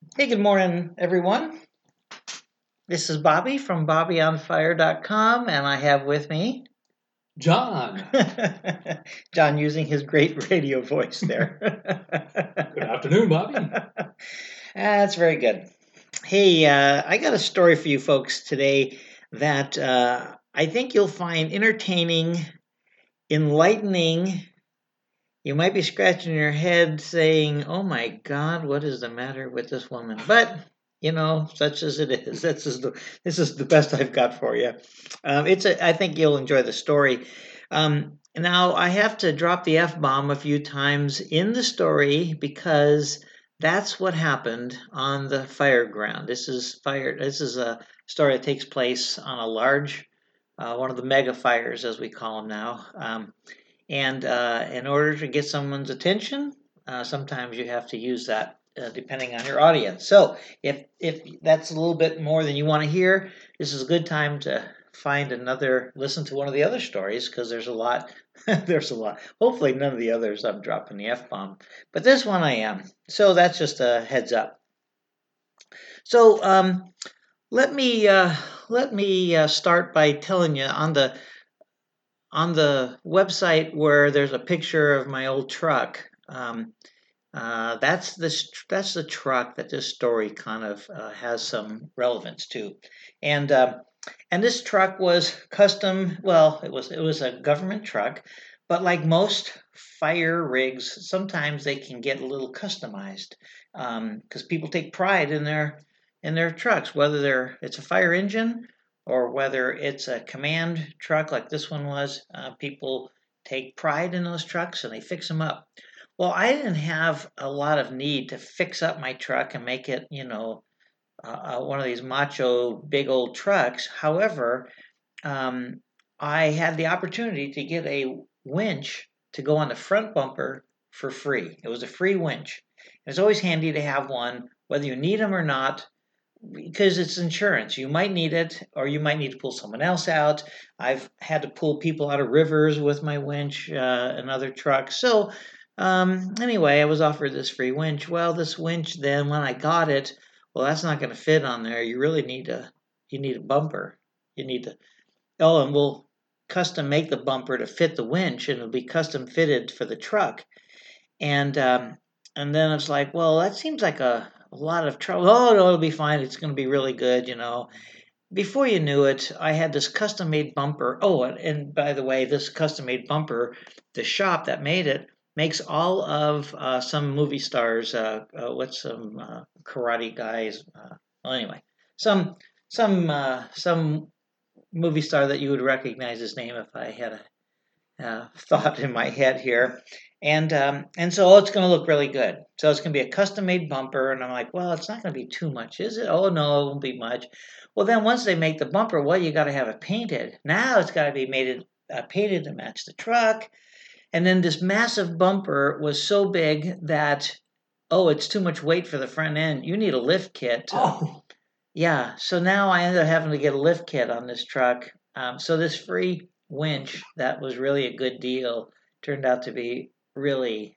Hey, good morning, everyone. This is Bobby from BobbyOnFire.com, and I have with me John, John using his great radio voice there. good afternoon, Bobby. That's very good. Hey, I got a story for you folks today that I think you'll find entertaining, enlightening. You might be scratching your head saying, "Oh my God, what is the matter with this woman?" But such as it is, this is the best I've got for you. I think you'll enjoy the story. Now I have to drop the f bomb a few times in the story because that's what happened on the fire ground. This is a story that takes place on a large, one of the mega fires, as we call them now. And in order to get someone's attention, sometimes you have to use that depending on your audience. So if that's a little bit more than you want to hear, this is a good time to listen to one of the other stories because there's a lot. There's a lot. Hopefully, none of the others I'm dropping the f bomb, but this one I am. So that's just a heads up. So let me start by telling you on the website where there's a picture of my old truck. That's the truck that this story kind of has some relevance to, and and this truck was custom. Well, it was a government truck, but like most fire rigs, sometimes they can get a little customized because people take pride in their trucks, whether it's a fire engine or whether it's a command truck like this one was. People take pride in those trucks and they fix them up. Well, I didn't have a lot of need to fix up my truck and make it, one of these macho big old trucks. However, um, I had the opportunity to get a winch to go on the front bumper for free. It was a free winch. It's always handy to have one, whether you need them or not, because it's insurance. You might need it, or you might need to pull someone else out. I've had to pull people out of rivers with my winch and other trucks. So, anyway, I was offered this free winch. Well, this winch, then when I got it, well, that's not going to fit on there. You need a bumper. You need to, oh, and we'll custom make the bumper to fit the winch, and it'll be custom fitted for the truck. And and then it's like, well, that seems like a lot of trouble. Oh no, it'll be fine. It's going to be really good. Before you knew it, I had this custom made bumper. Oh, and by the way, this custom made bumper, the shop that made it makes all of some movie stars. What's some karate guys? Well, anyway, some some movie star that you would recognize his name if I had a thought in my head here. And so it's going to look really good. So it's going to be a custom made bumper, and I'm like, well, it's not going to be too much, is it? Oh no, it won't be much. Well, then once they make the bumper, well, you got to have it painted. Now it's got to be painted to match the truck. And then this massive bumper was so big that it's too much weight for the front end. You need a lift kit. Oh, Yeah, so now I ended up having to get a lift kit on this truck. So this free winch that was really a good deal turned out to be really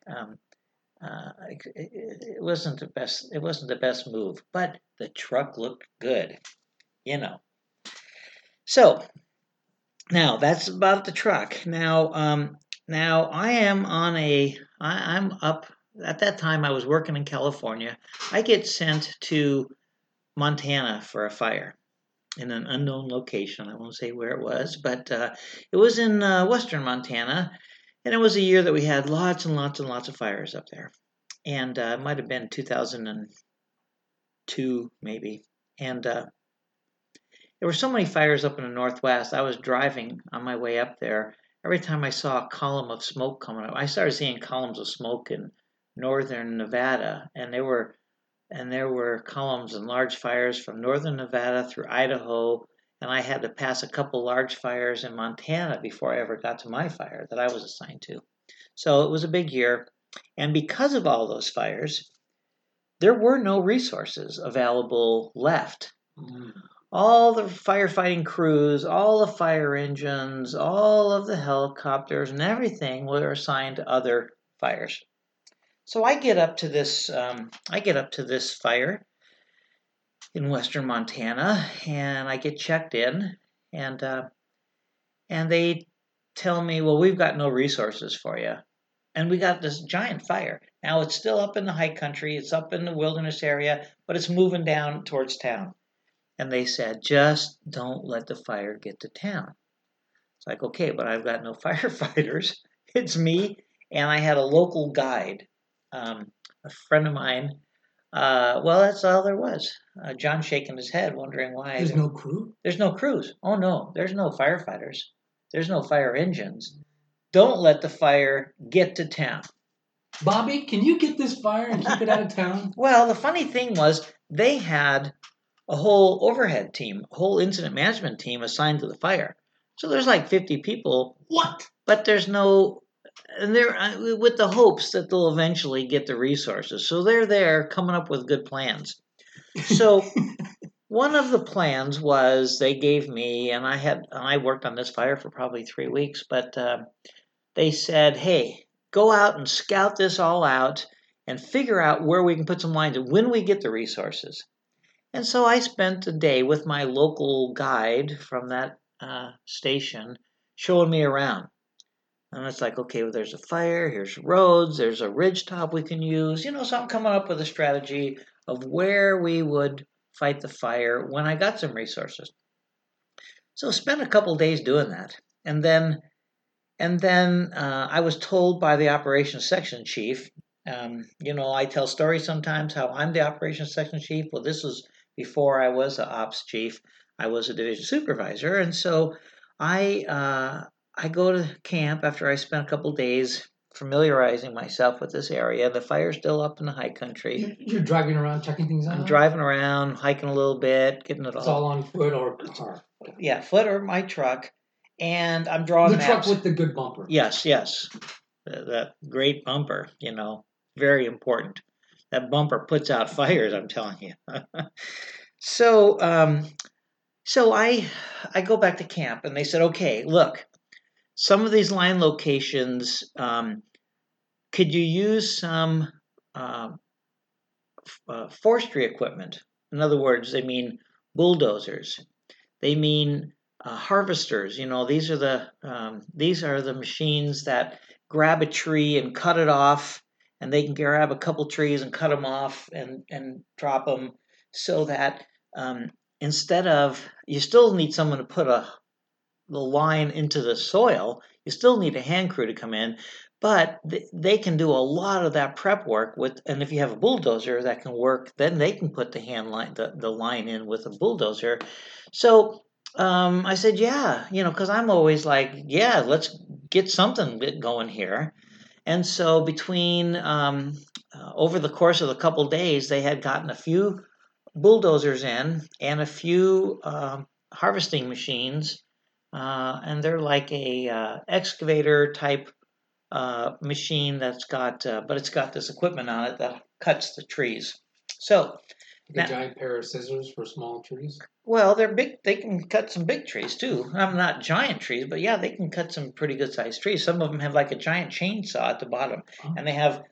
it wasn't the best. It wasn't the best move, but the truck looked good, you know. So now that's about the truck. Now I am on a. I'm up. At that time, I was working in California. I get sent to Montana for a fire in an unknown location. I won't say where it was, but it was in western Montana, and it was a year that we had lots and lots and lots of fires up there. And it might have been 2002, maybe. And there were so many fires up in the Northwest. I was driving on my way up there. Every time I saw a column of smoke coming up, I started seeing columns of smoke in northern Nevada, and there were columns and large fires from northern Nevada through Idaho, and I had to pass a couple large fires in Montana before I ever got to my fire that I was assigned to. So it was a big year, and because of all those fires, there were no resources available left. mm, All the firefighting crews, all the fire engines, all of the helicopters, and everything were assigned to other fires. So I get up to this. I get up to this fire, in western Montana, and I get checked in, and they tell me, well, we've got no resources for you. And we got this giant fire. Now it's still up in the high country, it's up in the wilderness area, but it's moving down towards town. And they said, just don't let the fire get to town. It's like, okay, but I've got no firefighters. It's me, and I had a local guide, a friend of mine. Well, that's all there was. John shaking his head, wondering why. There's no crew? There's no crews. Oh, no, there's no firefighters. There's no fire engines. Don't let the fire get to town. Bobby, can you get this fire and keep it out of town? Well, the funny thing was they had a whole overhead team, a whole incident management team assigned to the fire. So there's like 50 people. What? But there's no, and they're with the hopes that they'll eventually get the resources. So they're there coming up with good plans. So one of the plans was they gave me, and I worked on this fire for probably 3 weeks, but they said, hey, go out and scout this all out and figure out where we can put some lines and when we get the resources. And so I spent a day with my local guide from that station showing me around. And it's like, okay, well, there's a fire, here's roads, there's a ridge top we can use. So I'm coming up with a strategy of where we would fight the fire when I got some resources. So I spent a couple days doing that. And then I was told by the operations section chief, I tell stories sometimes how I'm the operations section chief. Well, this was before I was the ops chief. I was a division supervisor. And so I go to camp after I spent a couple days familiarizing myself with this area. The fire's still up in the high country. You're driving around, checking things out? I'm driving around, hiking a little bit, getting it all. It's all on foot or car? Yeah, foot or my truck. And I'm drawing the maps. Truck with the good bumper. Yes. That great bumper, very important. That bumper puts out fires, I'm telling you. So I go back to camp, and they said, okay, look, some of these line locations, could you use some forestry equipment? In other words, they mean bulldozers. They mean harvesters. These are the machines that grab a tree and cut it off, and they can grab a couple trees and cut them off and drop them, so that instead of, you still need someone to put the line into the soil. You still need a hand crew to come in, but they can do a lot of that prep work and if you have a bulldozer that can work, then they can put the line in with a bulldozer. So I said, yeah, because I'm always like, yeah, let's get something going here. And so between over the course of a couple days, they had gotten a few bulldozers in and a few harvesting machines, and they're like a excavator type machine that's got, but it's got this equipment on it that cuts the trees. So a giant pair of scissors for small trees? Well, they're big. They can cut some big trees too. Not giant trees, but yeah, they can cut some pretty good sized trees. Some of them have like a giant chainsaw at the bottom, and they have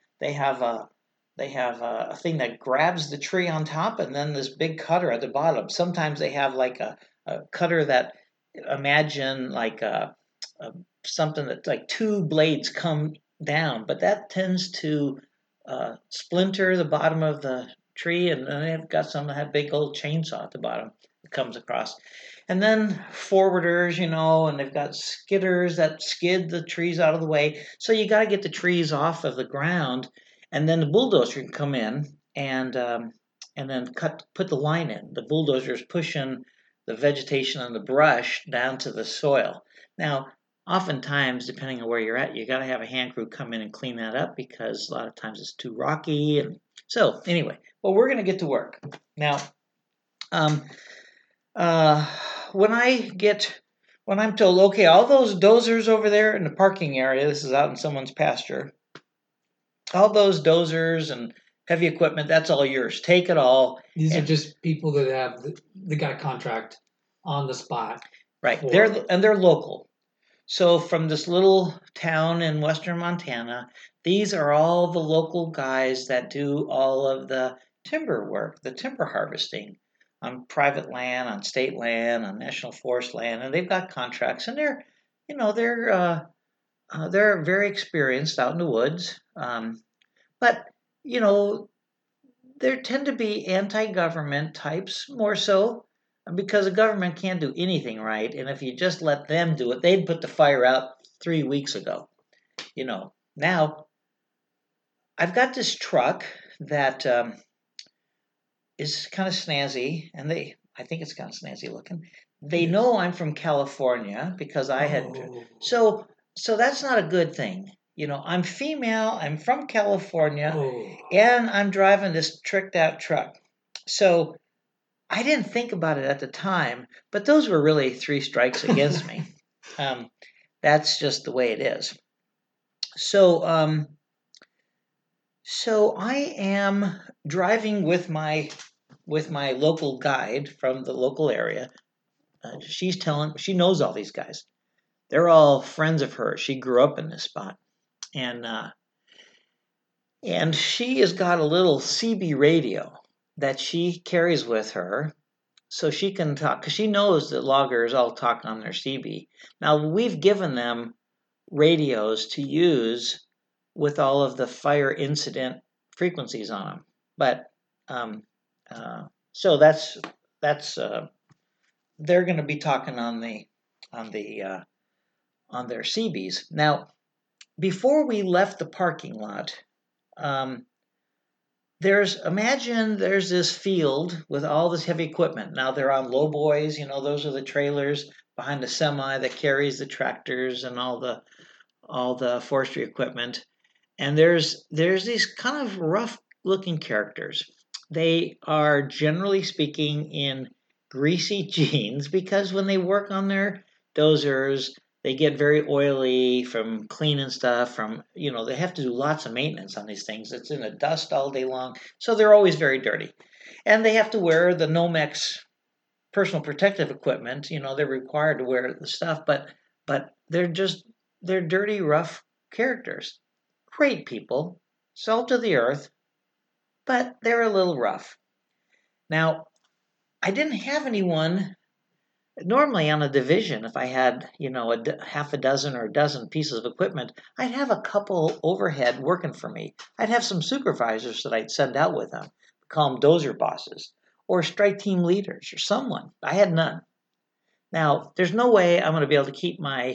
a thing that grabs the tree on top, and then this big cutter at the bottom. Sometimes they have like a cutter that, imagine like something that's like two blades come down, but that tends to splinter the bottom of the tree, and then they've got some that have big old chainsaw at the bottom that comes across. And then forwarders, and they've got skidders that skid the trees out of the way. So you got to get the trees off of the ground, and then the bulldozer can come in and then put the line in. The bulldozer is pushing the vegetation and the brush down to the soil. Now, oftentimes, depending on where you're at, you got to have a hand crew come in and clean that up, because a lot of times it's too rocky. And so anyway, well, we're going to get to work. Now, when I'm told, okay, all those dozers over there in the parking area, this is out in someone's pasture, all those dozers and heavy equipment, that's all yours. Take it all. These are just people that they got a contract on the spot. Right. They're local. So from this little town in western Montana, these are all the local guys that do all of the timber work, the timber harvesting. on private land, on state land, on national forest land, and they've got contracts, and you know, they're very experienced out in the woods. But you know, there tend to be anti-government types more so because the government can't do anything right, and if you just let them do it, they'd put the fire out 3 weeks ago. You know, now I've got this truck that is kind of snazzy, and I think it's kind of snazzy looking. They Yes. know I'm from California because I had Oh. so so that's not a good thing. You know, I'm female, I'm from California, Oh. and I'm driving this tricked out truck. So I didn't think about it at the time, but those were really three strikes against me. Um, that's just the way it is. So so I am driving with my local guide from the local area. She knows all these guys. They're all friends of hers. She grew up in this spot, and she has got a little CB radio that she carries with her, so she can talk because she knows that loggers all talk on their CB. Now we've given them radios to use with all of the fire incident frequencies on them, but um, so that's they're going to be talking on the on their CBs. Now, before we left the parking lot, um, there's this field with all this heavy equipment. Now they're on low boys, you know, those are the trailers behind the semi that carries the tractors and all the forestry equipment. And there's these kind of rough looking characters. They are generally speaking in greasy jeans because when they work on their dozers, they get very oily from cleaning stuff from, you know, they have to do lots of maintenance on these things. It's in the dust all day long, so they're always very dirty. And they have to wear the Nomex personal protective equipment. You know, they're required to wear the stuff, but they're dirty, rough characters. Great people, salt of the earth, but they're a little rough. Now, I didn't have anyone. Normally, on a division, if I had, you know, half a dozen or a dozen pieces of equipment, I'd have a couple overhead working for me. I'd have some supervisors that I'd send out with them, call them dozer bosses, or strike team leaders, or someone. I had none. Now, there's no way I'm going to be able to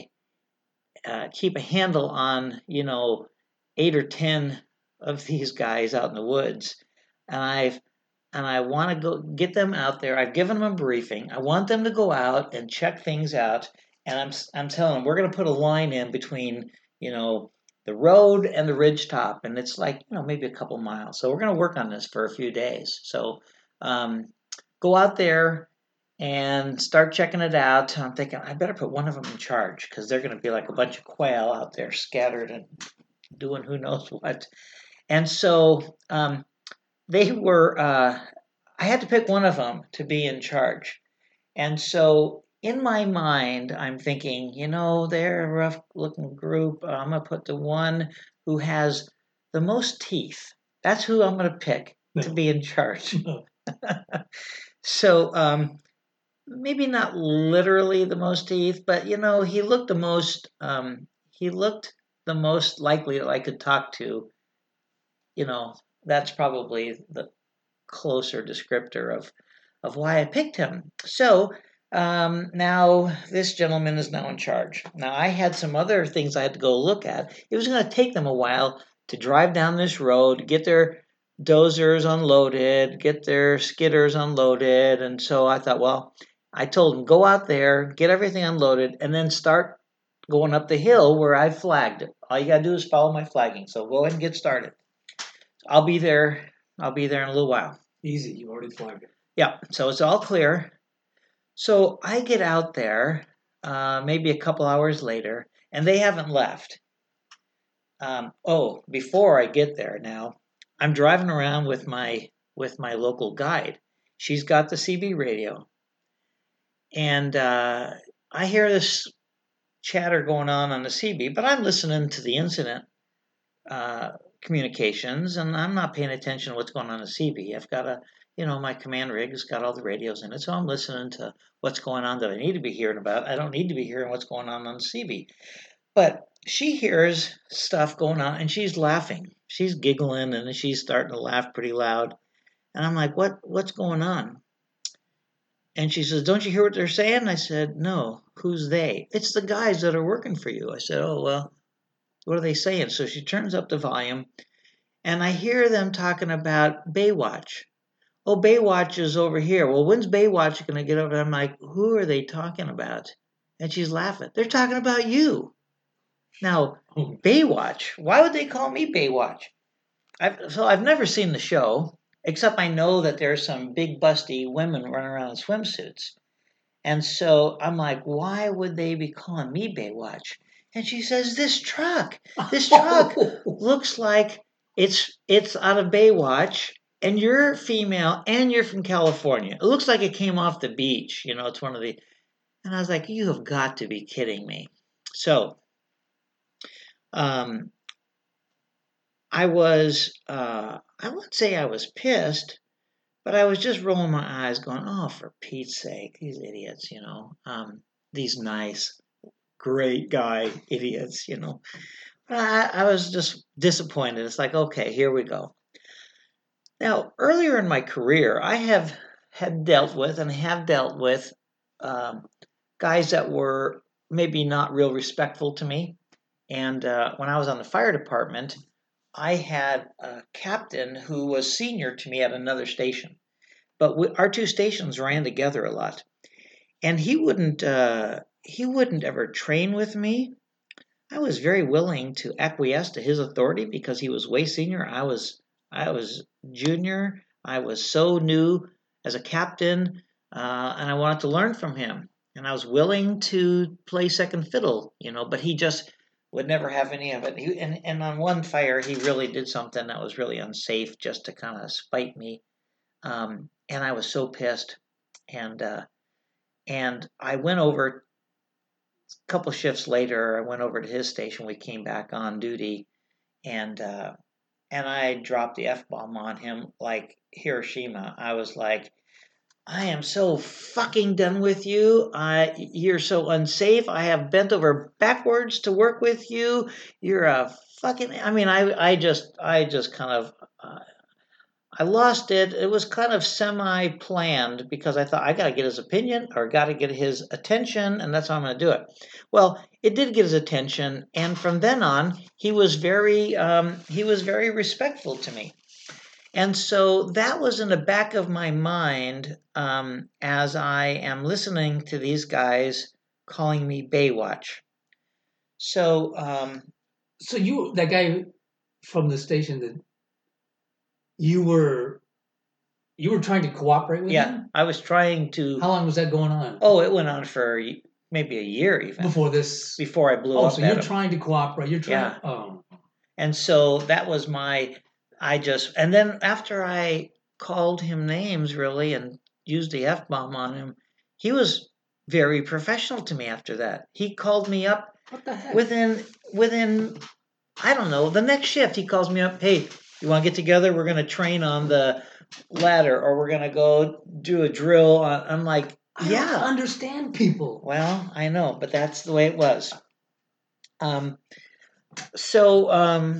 keep a handle on, you know, 8 or 10 of these guys out in the woods, and I want to go get them out there. I've given them a briefing. I want them to go out and check things out, and I'm telling them we're going to put a line in between, you know, the road and the ridge top, and it's like, you know, maybe a couple miles. So we're going to work on this for a few days. So um, go out there and start checking it out. I'm thinking I better put one of them in charge because they're going to be like a bunch of quail out there scattered and doing who knows what. And so they were. I had to pick one of them to be in charge. And so in my mind, I'm thinking, you know, they're a rough looking group. I'm going to put the one who has the most teeth. That's who I'm going to pick to be in charge. So maybe not literally the most teeth, but you know, he looked the most. He looked the most likely that I could talk to. You know, that's probably the closer descriptor of why I picked him. So now this gentleman is now in charge. Now I had some other things I had to go look at. It was going to take them a while to drive down this road, get their dozers unloaded, get their skidders unloaded, and so I thought, well, I told them go out there, get everything unloaded, and then start going up the hill where I flagged it. All you gotta do is follow my flagging. So go ahead and get started. I'll be there. I'll be there in a little while. Easy, you already flagged it. Yeah, so it's all clear. So I get out there maybe a couple hours later, and they haven't left. Before I get there now, I'm driving around with my local guide. She's got the CB radio, and I hear this chatter going on the CB, but I'm listening to the incident uh, communications, and I'm not paying attention to what's going on the CB. I've got to, my command rig's got all the radios in it, so I'm listening to what's going on that I need to be hearing about. I don't need to be hearing what's going on the CB. But she hears stuff going on and she's laughing. She's giggling and she's starting to laugh pretty loud. And I'm like, what's going on? And she says, don't you hear what they're saying? I said, no. Who's they? It's the guys that are working for you. I said, oh, well, what are they saying? So she turns up the volume and I hear them talking about Baywatch. Oh, Baywatch is over here. Well, when's Baywatch going to get over there? I'm like, who are they talking about? And she's laughing. They're talking about you. Now, Baywatch. Why would they call me Baywatch? I've never seen the show, except I know that there's some big busty women running around in swimsuits. And so I'm like, why would they be calling me Baywatch? And she says, this truck looks like it's out of Baywatch, and you're female and you're from California. It looks like it came off the beach. It's one of the. And I was like, you have got to be kidding me. So, I wouldn't say I was pissed, but I was just rolling my eyes going, oh, for Pete's sake, these idiots, these nice, great guy idiots, I was just disappointed. It's like, okay, here we go. Now, earlier in my career, I had dealt with guys that were maybe not real respectful to me. And when I was on the fire department, I had a captain who was senior to me at another station. But our two stations ran together a lot. And he wouldn't ever train with me. I was very willing to acquiesce to his authority because he was way senior. I was junior. I was so new as a captain, and I wanted to learn from him. And I was willing to play second fiddle, but he just would never have any of it. And on one fire, he really did something that was really unsafe just to kind of spite me. And I was so pissed. And I went over a couple shifts later. I went over to his station. We came back on duty, and I dropped the F-bomb on him like Hiroshima. I was like, I am so fucking done with you. You're so unsafe. I have bent over backwards to work with you. You're a fucking. I mean, I just kind of. I lost it. It was kind of semi-planned because I thought I got to get his opinion or got to get his attention, and that's how I'm going to do it. Well, it did get his attention, and from then on, he was very respectful to me. And so that was in the back of my mind as I am listening to these guys calling me Baywatch. So, so that guy from the station that you were trying to cooperate with him? Yeah, I was trying to. How long was that going on? Oh, it went on for maybe a year even. Before I blew up. Oh, so you're trying to cooperate. You're trying. Yeah. Oh. And so that was and then after I called him names really and used the F-bomb on him, he was very professional to me after that. He called me up. What the heck? Within I don't know, the next shift he calls me up, hey, you want to get together? We're going to train on the ladder or we're going to go do a drill. I'm like, yeah. I don't understand people. Well, I know, but that's the way it was. So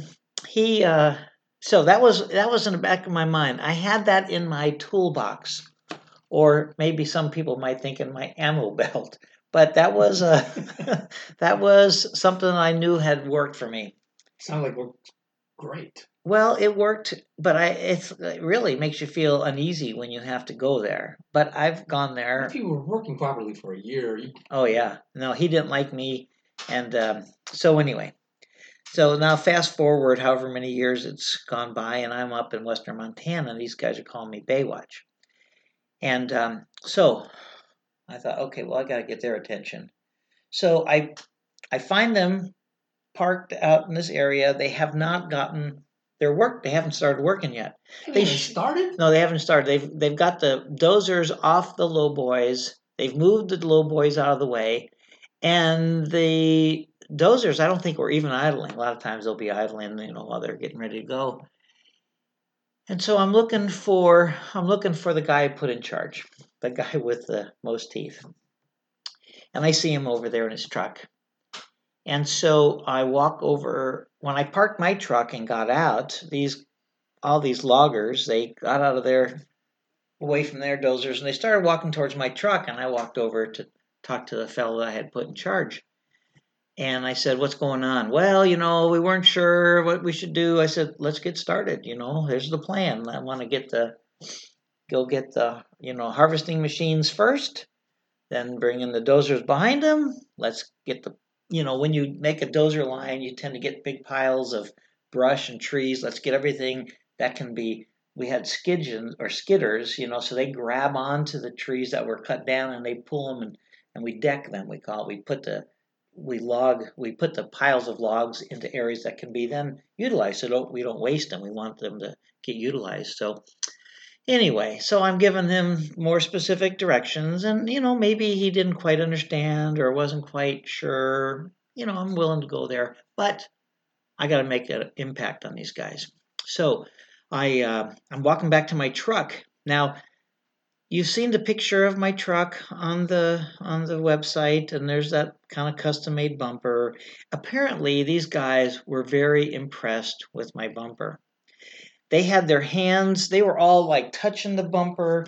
that was in the back of my mind. I had that in my toolbox, or maybe some people might think in my ammo belt. But that was that was something I knew had worked for me. Sounds like worked great. Well, it worked, but it really makes you feel uneasy when you have to go there. But I've gone there. If you were working properly for a year. Oh yeah, no, he didn't like me, and so anyway. So now fast forward however many years it's gone by, and I'm up in western Montana, and these guys are calling me Baywatch. And so I thought, okay, well, I got to get their attention. So I find them parked out in this area. They have not gotten their work. They haven't started working yet. They started? No, they haven't started. They've got the dozers off the low boys. They've moved the low boys out of the way, and the dozers, I don't think, were even idling. A lot of times they'll be idling, while they're getting ready to go. And so I'm looking for the guy put in charge, the guy with the most teeth. And I see him over there in his truck. And so I walk over. When I parked my truck and got out, all these loggers, they got out of there away from their dozers and they started walking towards my truck, and I walked over to talk to the fellow that I had put in charge. And I said, "What's going on?" "Well, we weren't sure what we should do." I said, "Let's get started. Here's the plan. I want to go get the harvesting machines first, then bring in the dozers behind them. Let's get when you make a dozer line, you tend to get big piles of brush and trees. Let's get everything that can be. We had skidders, so they grab onto the trees that were cut down and they pull them, and we deck them. We call it. We put the piles of logs into areas that can be then utilized, so we don't waste them. We want them to get utilized. So anyway, so I'm giving him more specific directions, and maybe he didn't quite understand or wasn't quite sure. I'm willing to go there, but I got to make an impact on these guys. So I'm walking back to my truck now. You've seen the picture of my truck on the website, and there's that kind of custom made bumper. Apparently, these guys were very impressed with my bumper. They had their hands, they were all like touching the bumper.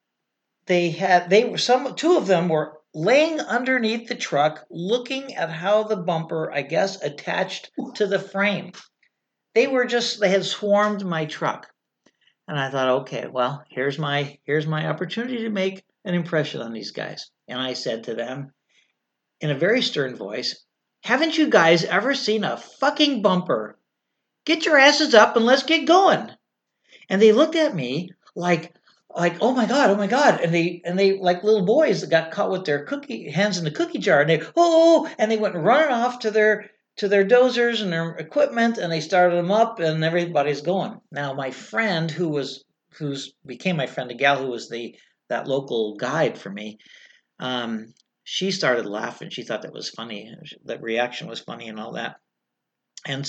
Two of them were laying underneath the truck looking at how the bumper, I guess, attached to the frame. They had swarmed my truck. And I thought, okay, well, here's my opportunity to make an impression on these guys. And I said to them in a very stern voice, "Haven't you guys ever seen a fucking bumper? Get your asses up and let's get going." And they looked at me like, "Oh my god, oh my god," and they like little boys that got caught with their hands in the cookie jar, and and they went running off to their dozers and their equipment, and they started them up, and everybody's going. Now my friend, who's became my friend, a gal who was that local guide for me, she started laughing. She thought that was funny. That reaction was funny and all that. And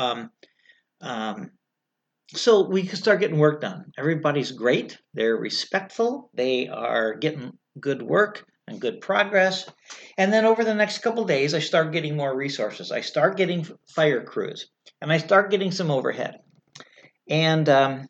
so we can start getting work done. Everybody's great. They're respectful. They are getting good work and good progress. And then over the next couple of days, I start getting more resources. I start getting fire crews, and I start getting some overhead. And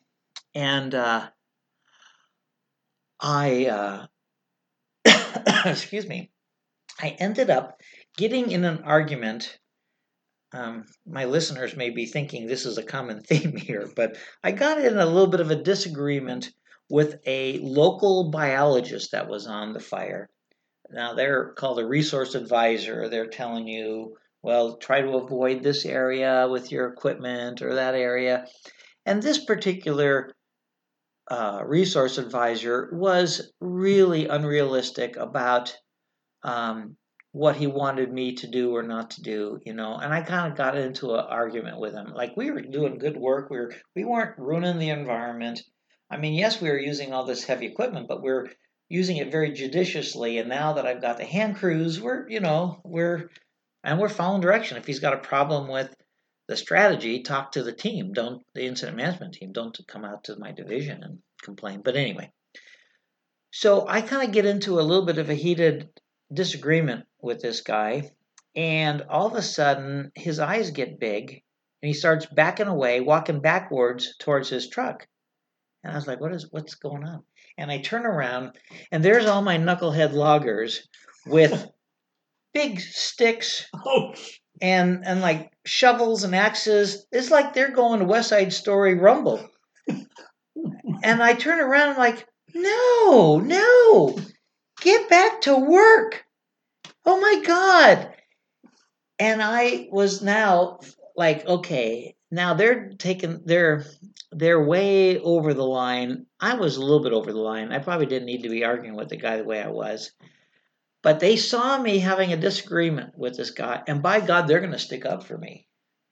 I excuse me. I ended up getting in an argument. My listeners may be thinking this is a common theme here, but I got in a little bit of a disagreement with a local biologist that was on the fire. Now, they're called a resource advisor. They're telling you, well, try to avoid this area with your equipment or that area. And this particular resource advisor was really unrealistic about what he wanted me to do or not to do, and I kind of got into an argument with him. Like, we were doing good work, we weren't ruining the environment. I mean, yes, we were using all this heavy equipment, but we're using it very judiciously. And now that I've got the hand crews, we're following direction. If he's got a problem with the strategy, talk to the team. Don't the incident management team. Don't come out to my division and complain. But anyway, so I kind of get into a little bit of a heated disagreement with this guy, and all of a sudden his eyes get big and he starts backing away, walking backwards towards his truck. And I was like, what's going on? And I turn around, and there's all my knucklehead loggers with big sticks and like shovels and axes. It's like they're going to West Side Story Rumble. And I turn around and I'm like, no, get back to work. Oh my God. And I was now like, okay, now they're way over the line. I was a little bit over the line. I probably didn't need to be arguing with the guy the way I was. But they saw me having a disagreement with this guy, and by God, they're going to stick up for me,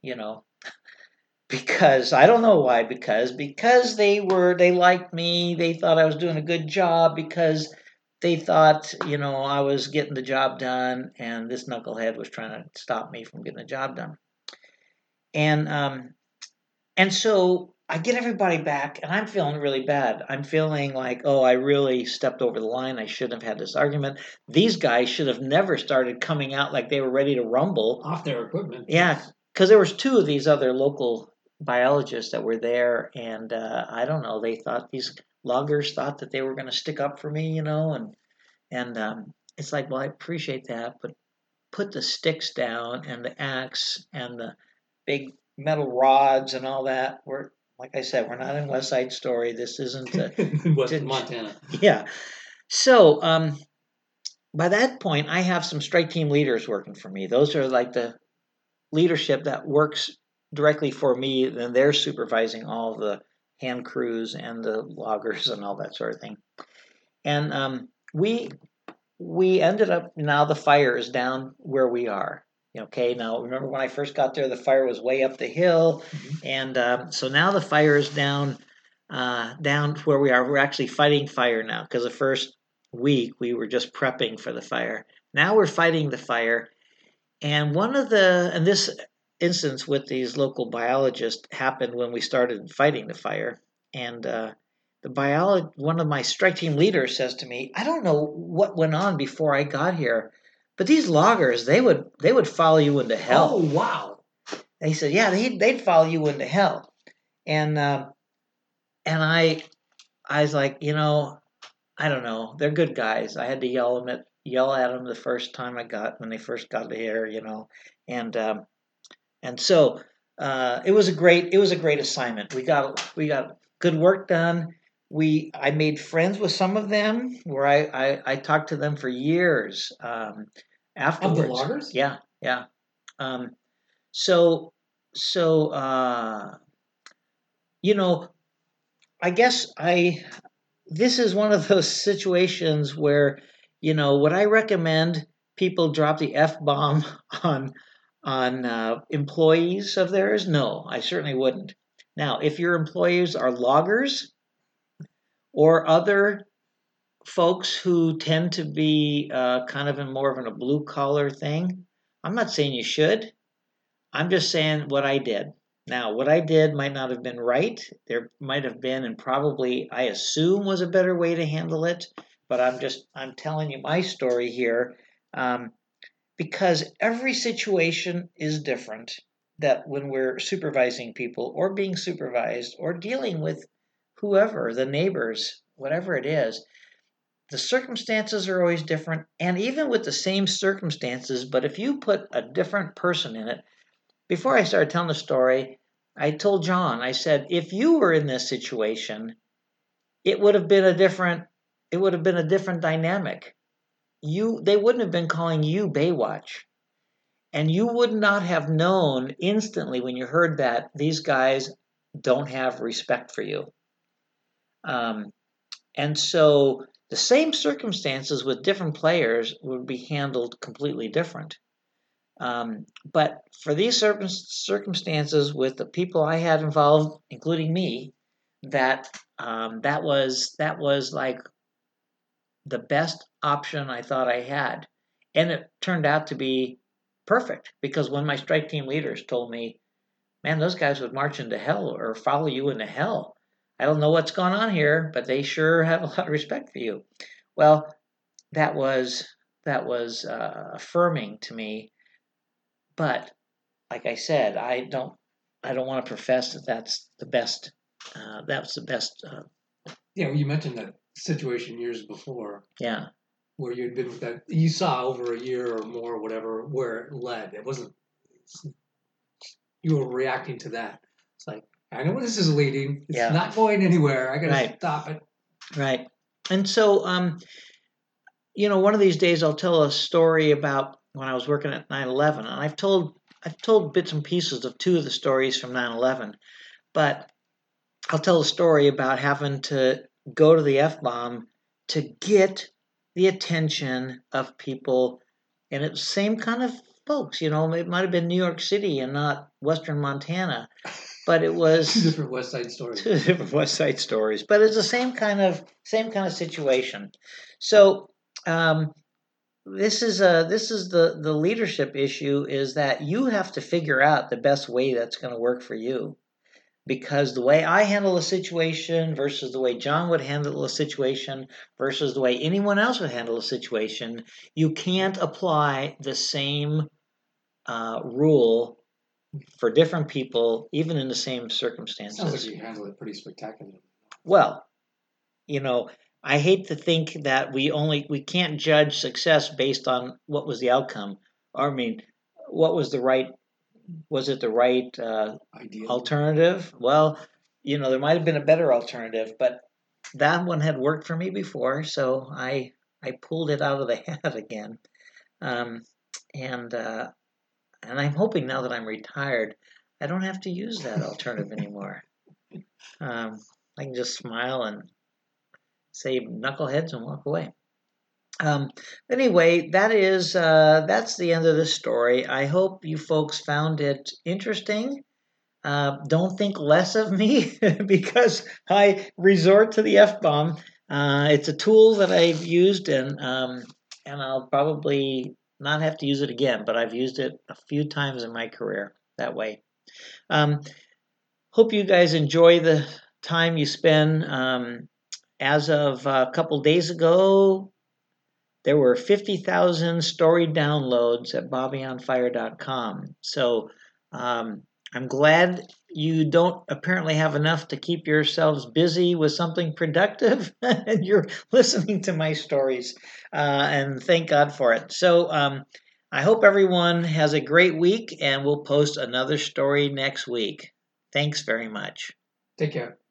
because I don't know why, because they liked me, they thought I was doing a good job, because they thought, I was getting the job done, and this knucklehead was trying to stop me from getting the job done. And so I get everybody back, and I'm feeling really bad. I'm feeling like, oh, I really stepped over the line. I shouldn't have had this argument. These guys should have never started coming out like they were ready to rumble. Off their equipment. Yeah, because there was two of these other local biologists that were there, and I don't know. They thought these loggers thought that they were going to stick up for me, and it's like, well, I appreciate that, but put the sticks down and the axe and the big metal rods and all that. We're like I said, we're not in West Side Story. This isn't Western Montana. Yeah. So by that point, I have some strike team leaders working for me. Those are like the leadership that works directly for me, and they're supervising all the hand crews and the loggers and all that sort of thing. And we ended up, now the fire is down where we are. Okay, now remember when I first got there, the fire was way up the hill, and so now the fire is down where we are. We're actually fighting fire now, because the first week we were just prepping for the fire. Now we're fighting the fire, and this instance with these local biologists happened when we started fighting the fire, and one of my strike team leaders says to me, I don't know what went on before I got here, but these loggers, they would follow you into hell. Oh, wow. He said, yeah, they'd follow you into hell. And I was like, I don't know. They're good guys. I had to yell at them the first time when they first got here, and so it was a great assignment. We got good work done. I made friends with some of them, where I talked to them for years afterwards. Of the loggers? Yeah. So I guess this is one of those situations where, would I recommend people drop the F-bomb on employees of theirs? No, I certainly wouldn't. Now, if your employees are loggers or other folks who tend to be kind of in more of a blue collar thing, I'm not saying you should. I'm just saying what I did. Now, what I did might not have been right. There might have been, and probably I assume was a better way to handle it. But I'm telling you my story here, because every situation is different. That when we're supervising people or being supervised or dealing with whoever, the neighbors, whatever it is, the circumstances are always different. And even with the same circumstances, but if you put a different person in it, before I started telling the story, I told John, I said, if you were in this situation, it would have been a different dynamic. They wouldn't have been calling you Baywatch. And you would not have known instantly when you heard that these guys don't have respect for you. And so the same circumstances with different players would be handled completely different. But for these circumstances with the people I had involved, including me, that was like the best option I thought I had. And it turned out to be perfect, because when my strike team leaders told me, man, those guys would march into hell or follow you into hell. I don't know what's going on here, but they sure have a lot of respect for you. Well, that was affirming to me. But like I said, I don't want to profess that that's the best. That's the best. Yeah, well, you mentioned that situation years before. Yeah. Where you'd been with that, you saw over a year or more, or whatever, where it led. It wasn't. You were reacting to that. It's like, I know where this is leading. It's not going anywhere. I got to stop it. Right. And so, one of these days I'll tell a story about when I was working at 9/11, and I've told bits and pieces of two of the stories from 9/11, but I'll tell a story about having to go to the F-bomb to get the attention of people, and it's the same kind of folks. It might have been New York City and not Western Montana, but it was two different West Side stories. But it's the same kind of situation. So this is the leadership issue, is that you have to figure out the best way that's going to work for you. because the way I handle a situation versus the way John would handle a situation versus the way anyone else would handle a situation, you can't apply the same rule for different people, even in the same circumstances. Sounds like you handled it pretty spectacularly. Well, I hate to think that we can't judge success based on what was the outcome. Or, I mean, was it the right alternative? Well, there might have been a better alternative, but that one had worked for me before, so I pulled it out of the hat again. And I'm hoping now that I'm retired, I don't have to use that alternative anymore. I can just smile and say knuckleheads and walk away. Anyway, that's the end of the story. I hope you folks found it interesting. Don't think less of me because I resort to the F-bomb. It's a tool that I've used, and I'll probably not have to use it again, but I've used it a few times in my career that way. Hope you guys enjoy the time you spend. As of a couple days ago, there were 50,000 story downloads at BobbyOnFire.com. So I'm glad you don't apparently have enough to keep yourselves busy with something productive, and you're listening to my stories, and thank God for it. So I hope everyone has a great week, and we'll post another story next week. Thanks very much. Take care.